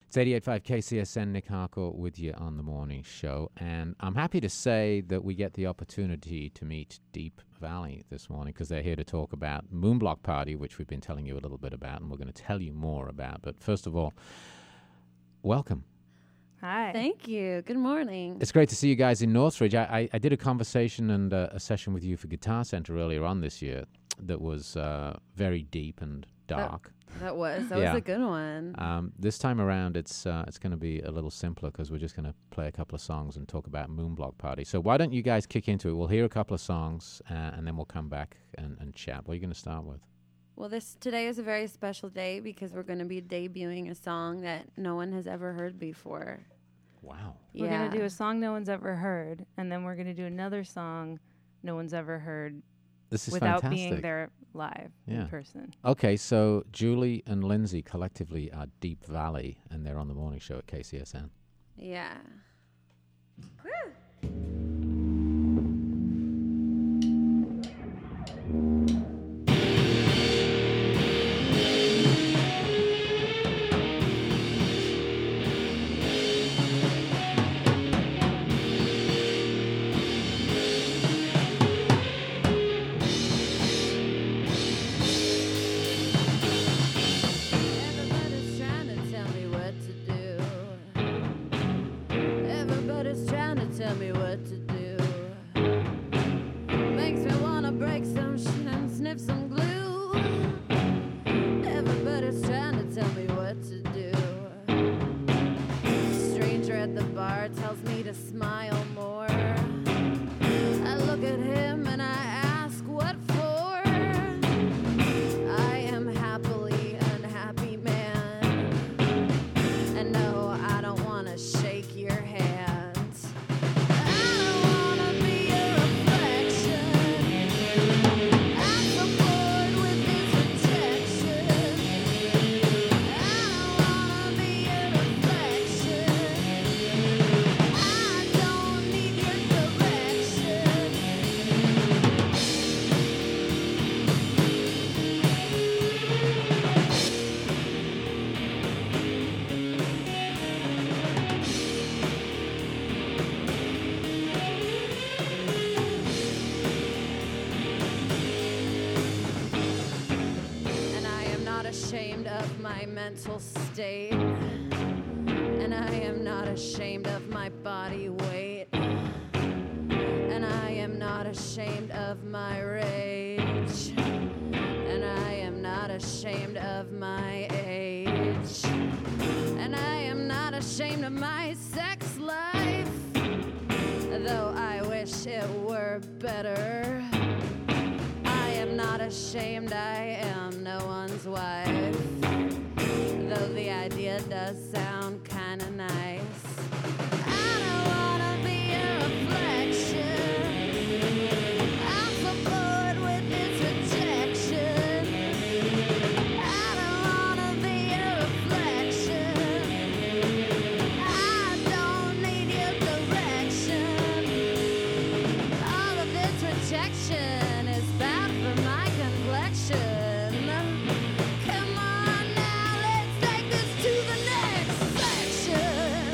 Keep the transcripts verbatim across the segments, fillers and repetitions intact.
It's eighty-eight point five K C S N, Nick Harcourt with you on the morning show. And I'm happy to say that we get the opportunity to meet Deep Valley this morning because they're here to talk about Moonblock Party, which we've been telling you a little bit about and we're going to tell you more about. But first of all, welcome. Hi. Thank you. Good morning. It's great to see you guys in Northridge. I, I, I did a conversation and uh, a session with you for Guitar Center earlier on this year that was uh, very deep and dark. That, that was. That Yeah. was a good one. Um, this time around, it's uh, it's going to be a little simpler because we're just going to play a couple of songs and talk about Moonblock Party. So why don't you guys kick into it? We'll hear a couple of songs uh, and then we'll come back and, and chat. What are you going to start with? Well, this today is a very special day because we're going to be debuting a song that no one has ever heard before. Wow. We're yeah. going to do a song no one's ever heard, and then we're going to do another song no one's ever heard This is without fantastic. being there live Yeah. in person. Okay, so Julie and Lindsay collectively are Deep Valley, and they're on the morning show at K C S N. Yeah. Everybody's trying to tell me what to do. Everybody's trying to tell me what to do. Makes me wanna break some shit and sniff some glue. Everybody's trying to tell me what to do. Stranger at the bar tells me to smile more. I look at him and I ask what for. I am happily unhappy man. And no, I don't wanna shake your hand. I don't wanna be a reflection. I'm so bored with this rejection. I don't wanna be a reflection. I don't need your direction. And I am not ashamed of my mental state. And I am not ashamed of my body weight. And I am not ashamed of my rage. And I am not ashamed of my age. And I am not ashamed of my sex life. Though I wish it were better. I am not ashamed, I am no one's wife. Though the idea does sound kinda nice. I don't wanna be a reflection. I'm so bored with this rejection. I don't wanna be a reflection. I don't need your direction. All of this rejection is bad for my complexion. Come on now, let's take this to the next section.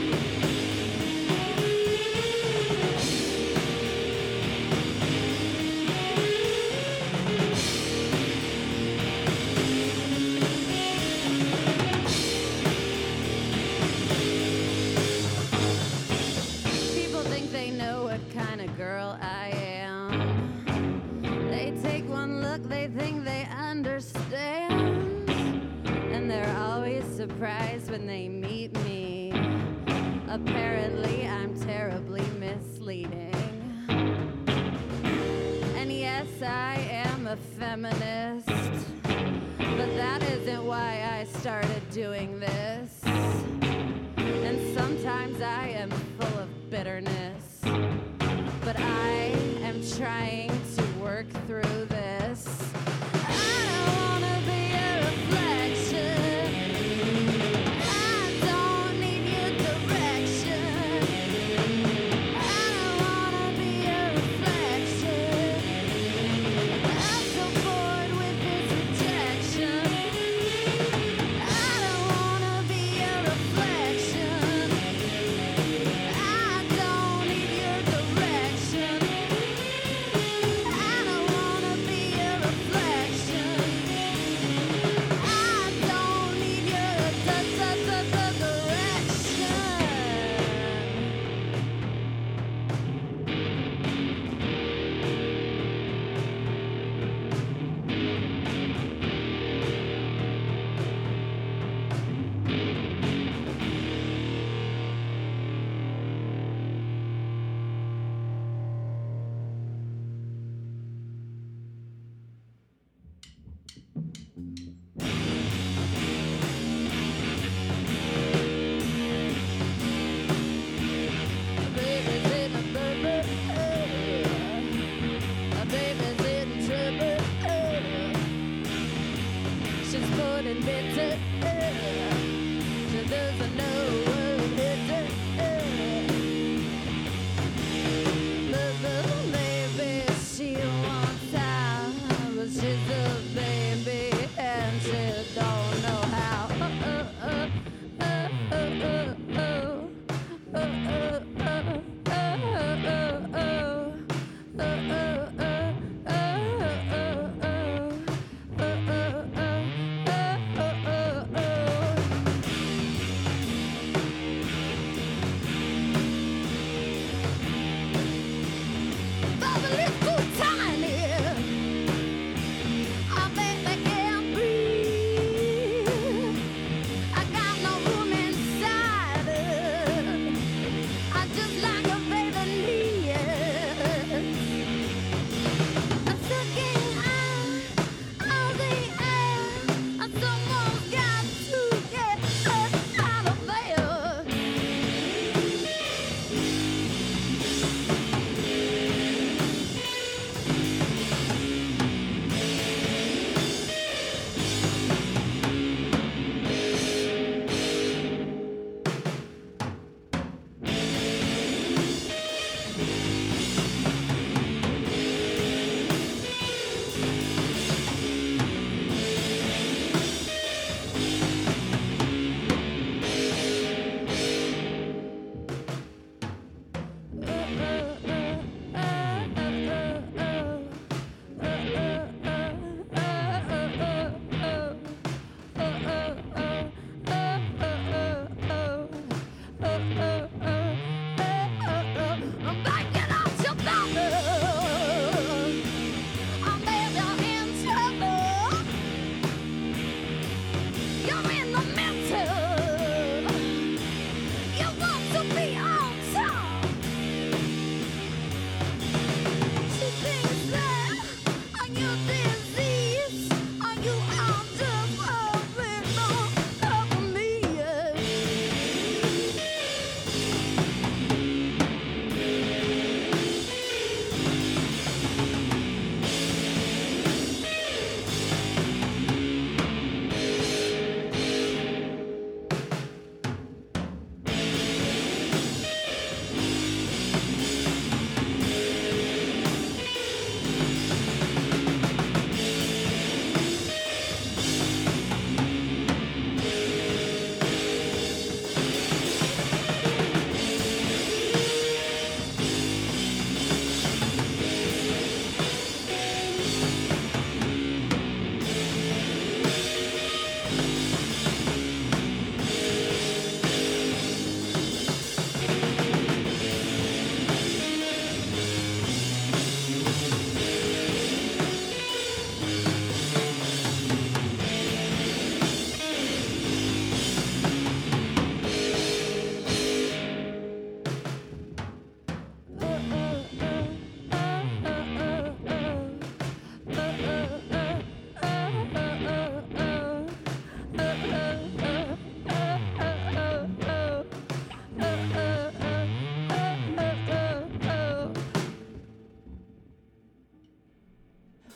People think they know what kind of girl I am. They take one look, they think they understand. And they're always surprised when they meet me. Apparently, I'm terribly misleading. And yes, I am a feminist. But that isn't why I started doing this. And sometimes I am full of bitterness. But I am trying to work through this. I don't wanna be a reflection. I don't need your direction. I don't wanna be a reflection. I'm so bored with this rejection. I don't wanna be a reflection.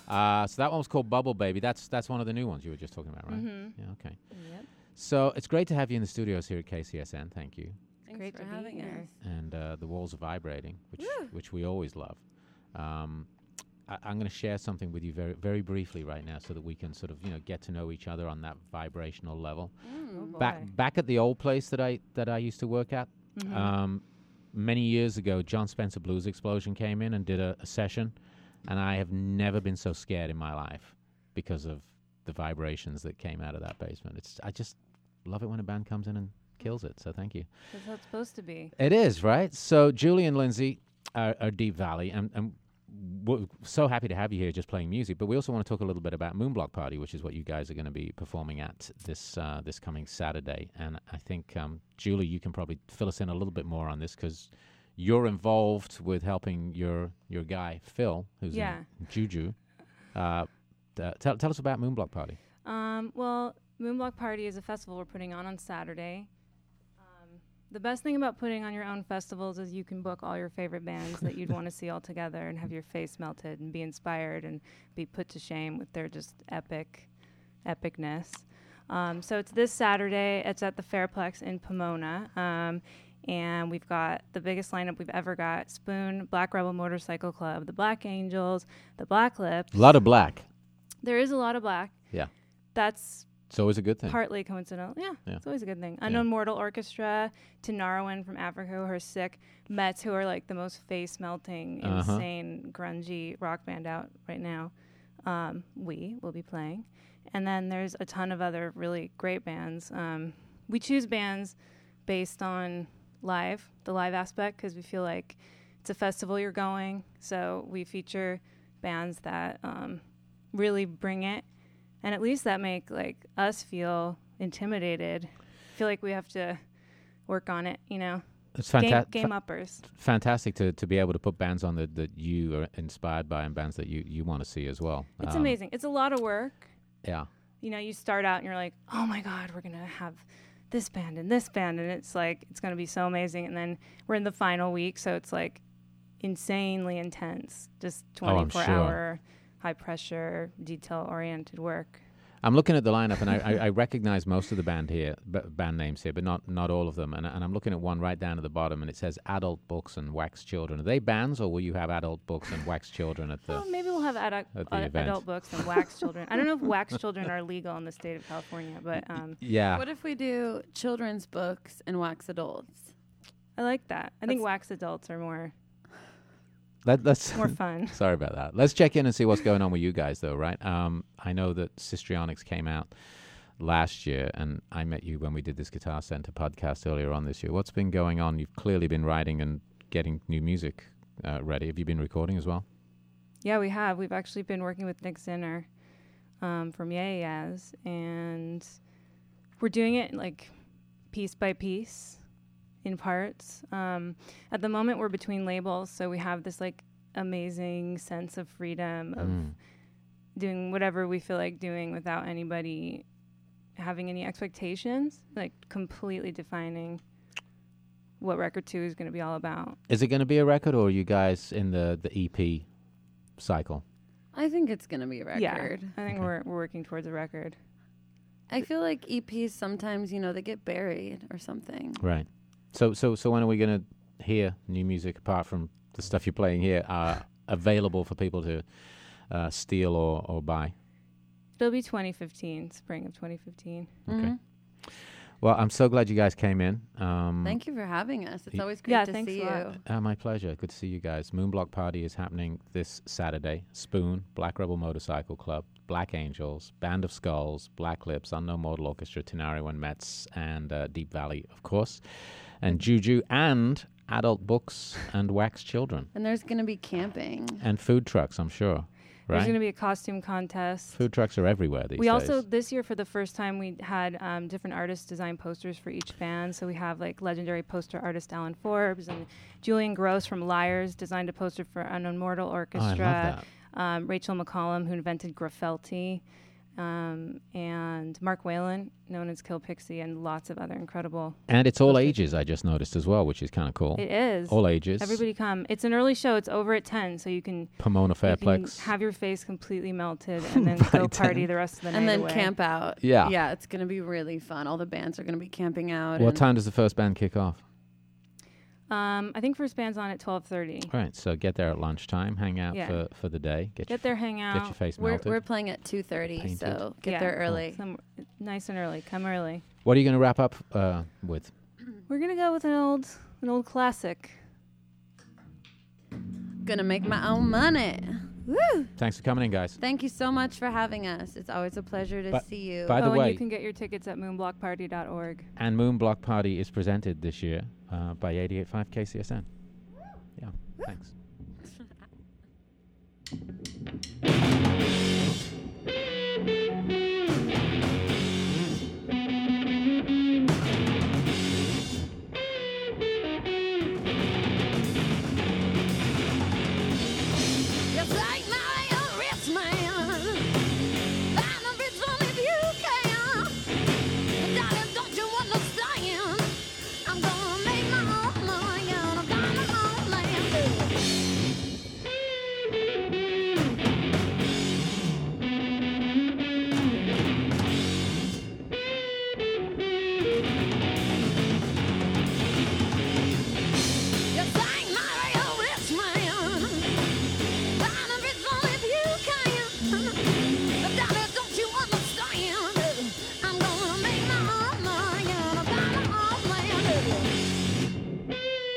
Uh, so that one was called Bubble Baby. That's that's one of the new ones you were just talking about, right? Mm-hmm. Yeah, okay. Yep. So it's great to have you in the studios here at K C S N. Thank you. Thanks Great for to be having here. us. And uh, the walls are vibrating, which Woo. which we always love. Um, I, I'm going to share something with you very very briefly right now, so that we can sort of you know get to know each other on that vibrational level. Oh, boy. Back back at the old place that I that I used to work at, Mhm. um, many years ago, John Spencer Blues Explosion came in and did a, a session, and I have never been so scared in my life because of the vibrations that came out of that basement. It's I just love it when a band comes in and kills it. So thank you. That's how it's supposed to be. It is, right? So Julie and Lindsay are, are Deep Valley, and, and we're so happy to have you here just playing music, but we also want to talk a little bit about Moonblock Party, which is what you guys are going to be performing at this uh, this coming Saturday. And I think, um, Julie, you can probably fill us in a little bit more on this, because you're involved with helping your your guy, Phil, who's Yeah. in Juju. Uh, uh, tell, tell us about Moonblock Party. Um, well, Moonblock Party is a festival we're putting on on Saturday. Um, the best thing about putting on your own festivals is you can book all your favorite bands that you'd want to see all together and have your face melted and be inspired and be put to shame with their just epic epicness. Um, so it's this Saturday. It's at the Fairplex in Pomona. Um, and we've got the biggest lineup we've ever got. Spoon, Black Rebel Motorcycle Club, the Black Angels, the Black Lips. A lot of black. There is a lot of black. Yeah. That's It's always a good thing. partly coincidental. Yeah, Yeah. it's always a good thing. Yeah. Unknown Mortal Orchestra, Tinariwen from Africa, who are sick. Mets, who are like the most face-melting, Uh-huh. insane, grungy rock band out right now. Um, we will be playing. And then there's a ton of other really great bands. Um, we choose bands based on live, the live aspect, because we feel like it's a festival you're going. So we feature bands that um, really bring it. And at least that make like us feel intimidated. Feel like we have to work on it, you know. It's Game, fantastic. game uppers. Fantastic to, to be able to put bands on that, that you are inspired by, and bands that you, you want to see as well. It's Um, amazing. It's a lot of work. Yeah. You know, you start out and you're like, oh my God, we're gonna have this band and this band, and it's like it's gonna be so amazing. And then we're in the final week, so it's like insanely intense. Just Oh, I'm twenty-four sure. hour, high pressure, detail oriented work. I'm looking at the lineup, and I, I, I recognize most of the band here, b- band names here, but not not all of them. And, and I'm looking at one right down at the bottom, and it says Adult Books and Wax Children. Are they bands, or will you have Adult Books and Wax Children at the? Well, maybe we'll have adu- at the uh, event. adult books and wax children. I don't know if wax children are legal in the state of California, but um, Yeah. What if we do children's books and wax adults? I like that. I think That's- wax adults are more Let, let's. more fun. Sorry about that. Let's check in and see what's going on with you guys, though, right? Um, I know that Sistrionics came out last year, and I met you when we did this Guitar Center podcast earlier on this year. What's been going on? You've clearly been writing and getting new music uh, ready. Have you been recording as well? Yeah, we have. We've actually been working with Nick Zinner um, from Yeah Yeahs, and we're doing it like piece by piece in parts. Um, at the moment, we're between labels, so we have this like amazing sense of freedom of Mm. doing whatever we feel like doing without anybody having any expectations, like completely defining what record two is going to be all about. Is it going to be a record, or are you guys in the, the E P cycle? I think it's going to be a record. Yeah, I think Okay. we're we're working towards a record. I feel like E Ps sometimes, you know, they get buried or something. Right. So so so when are we going to hear new music apart from the stuff you're playing here uh, available for people to uh, steal or, or buy? It'll be twenty fifteen, spring of twenty fifteen. Okay. Mhm. Well, I'm so glad you guys came in. Um, Thank you for having us. It's y- always great Yeah, to thanks see a you. lot. Uh, my pleasure. Good to see you guys. Moonblock Party is happening this Saturday. Spoon, Black Rebel Motorcycle Club, Black Angels, Band of Skulls, Black Lips, Unknown Mortal Orchestra, Tinariwen Mets, and uh, Deep Valley, of course, and Juju, and Adult Books and Wax Children, And there's going to be camping. and food trucks, I'm sure. There's Right? going to be a costume contest. Food trucks are everywhere these we days. also, this year for the first time, we had um, different artists design posters for each band. So we have like legendary poster artist Alan Forbes, and Julian Gross from Liars designed a poster for Unknown Mortal Oh, I love Orchestra. that. Um, Rachel McCollum, who invented Graffelti, um, and Mark Whalen, known as Kill Pixie, and lots of other incredible. And it's all Okay. ages, I just noticed as well, which is kind of cool. It is. All ages. Everybody come. It's an early show. It's over at ten, so you can, Pomona you can Fairplex. have your face completely melted and then By go party ten. the rest of the And night then away. camp out. Yeah. Yeah, it's going to be really fun. All the bands are going to be camping out. What and time does the first band kick off? Um, I think first band's on at twelve thirty. All right, so get there at lunchtime, hang out Yeah. for, for the day, get, your, Get there, hang out. get your face We're, melted. we're playing at two thirty, Painted. so get Yeah. there Cool. early. Some, nice and early. Come early. What are you going to wrap up uh, with? We're gonna go with an old, an old classic. Gonna make my own money. Woo! Thanks for coming in, guys. Thank you so much for having us. It's always a pleasure to But- see you. by the oh, and way- you can get your tickets at moonblock party dot org. And Moon Block Party is presented this year uh, by eighty-eight point five K C S N. Yeah, thanks. Yes, I know a rich man. Find a rich one if you can. But darling, don't you understand? I'm gonna make my own money and I'm gonna own land. Yes, I know a rich man. Find a rich one if you can. But darling, don't you understand? I'm gonna make my own money and I'm gonna own land.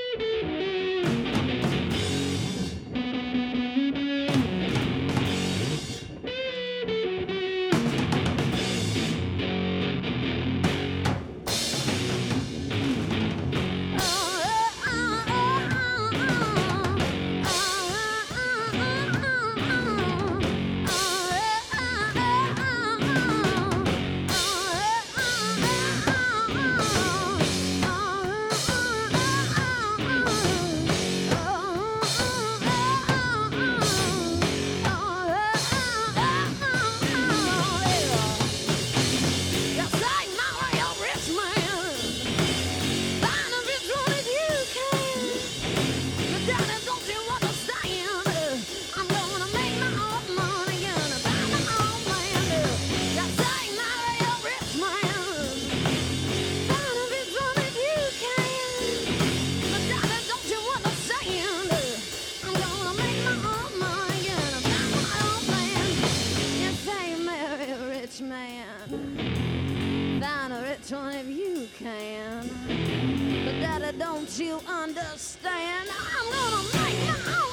Yes, I know a rich man. Find a rich one if you can. But darling, don't you understand? I'm gonna make my own money and buy my own land. Yes, I know a rich man. Find a rich one if you can. But darling, don't you understand? I'm gonna make my own money and buy my own land. Yes, I marry a rich man. Find a rich one if you can. But daddy, don't you understand? I'm gonna make my own